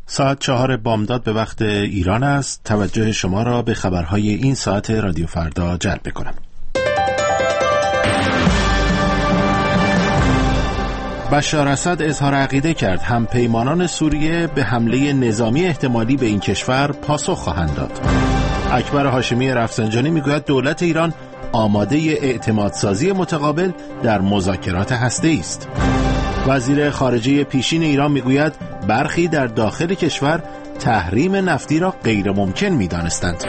ساعت 4 بامداد به وقت ایران است. توجه شما را به خبرهای این ساعت رادیو فردا جلب می‌کنم. بشار اسد اظهار عقیده کرد همپیمانان سوریه به حمله نظامی احتمالی به این کشور پاسخ خواهند داد. اکبر هاشمی رفسنجانی میگوید دولت ایران آماده اعتمادسازی متقابل در مذاکرات هسته‌ای است. وزیر خارجه پیشین ایران میگوید برخی در داخل کشور تحریم نفتی را غیر ممکن می‌دانستند.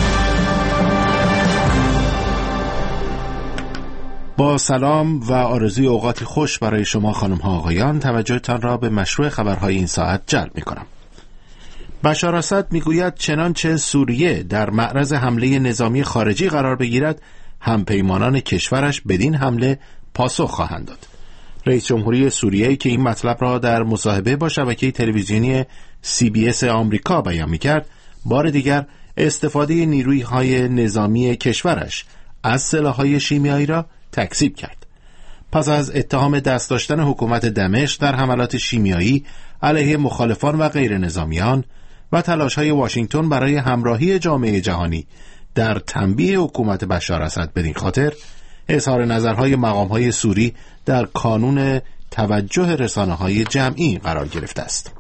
با سلام و آرزوی اوقاتی خوش برای شما خانم ها آقایان، توجهتان را به مشروع خبرهای این ساعت جلب می‌کنم. بشار اسد میگوید چنانچه سوریه در معرض حمله نظامی خارجی قرار بگیرد، همپیمانان کشورش بدین حمله پاسخ خواهند داد. رئیس جمهوری سوریه که این مطلب را در مصاحبه با شبکه تلویزیونی CBS آمریکا بیان می‌کرد، بار دیگر استفاده نیروهای نظامی کشورش از سلاح‌های شیمیایی را تکذیب کرد. پس از اتهام دست داشتن حکومت دمشق در حملات شیمیایی علیه مخالفان و غیر نظامیان و تلاش‌های واشنگتن برای همراهی جامعه جهانی در تنبیه حکومت بشار اسد بدین خاطر، اظهار نظرهای مقام‌های سوری در کانون توجه رسانه‌های جمعی قرار گرفته است.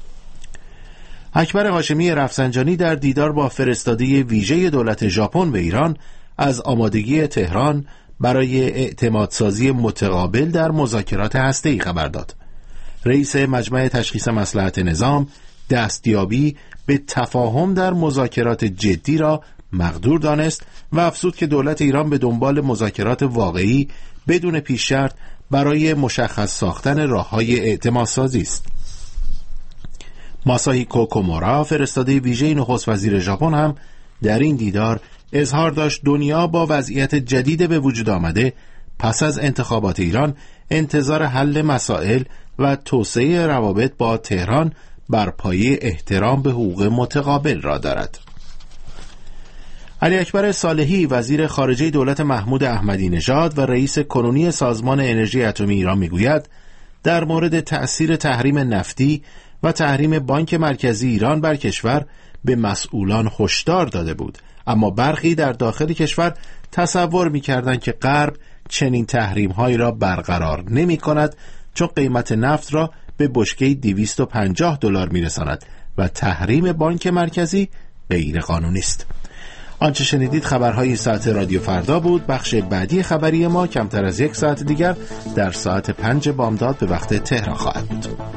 اکبر هاشمی رفسنجانی در دیدار با فرستاده ویژه دولت ژاپن به ایران از آمادگی تهران برای اعتمادسازی متقابل در مذاکرات هسته‌ای خبر داد. رئیس مجمع تشخیص مصلحت نظام دستیابی به تفاهم در مذاکرات جدی را مقدور دانست و افزود که دولت ایران به دنبال مذاکرات واقعی بدون پیش شرط برای مشخص ساختن راه‌های اعتمادسازی است. ماساهیکو کومورا فرستاده ویژه نخست وزیر ژاپن هم در این دیدار اظهار داشت دنیا با وضعیت جدید به وجود آمده پس از انتخابات ایران انتظار حل مسائل و توسعه روابط با تهران بر پایه احترام به حقوق متقابل را دارد. علی اکبر صالحی وزیر خارجه دولت محمود احمدی نژاد و رئیس کنونی سازمان انرژی اتمی ایران میگوید در مورد تأثیر تحریم نفتی و تحریم بانک مرکزی ایران بر کشور به مسئولان هشدار داده بود، اما برخی در داخل کشور تصور می‌کردند که غرب چنین تحریم‌هایی را برقرار نمی‌کند چون قیمت نفت را به بشکه‌ای $250 می‌رساند و تحریم بانک مرکزی غیر قانونی است. آنچه شنیدید خبرهای ساعت رادیو فردا بود. بخش بعدی خبری ما کمتر از 1 ساعت دیگر در ساعت 5 بامداد به وقت تهران خواهد بود.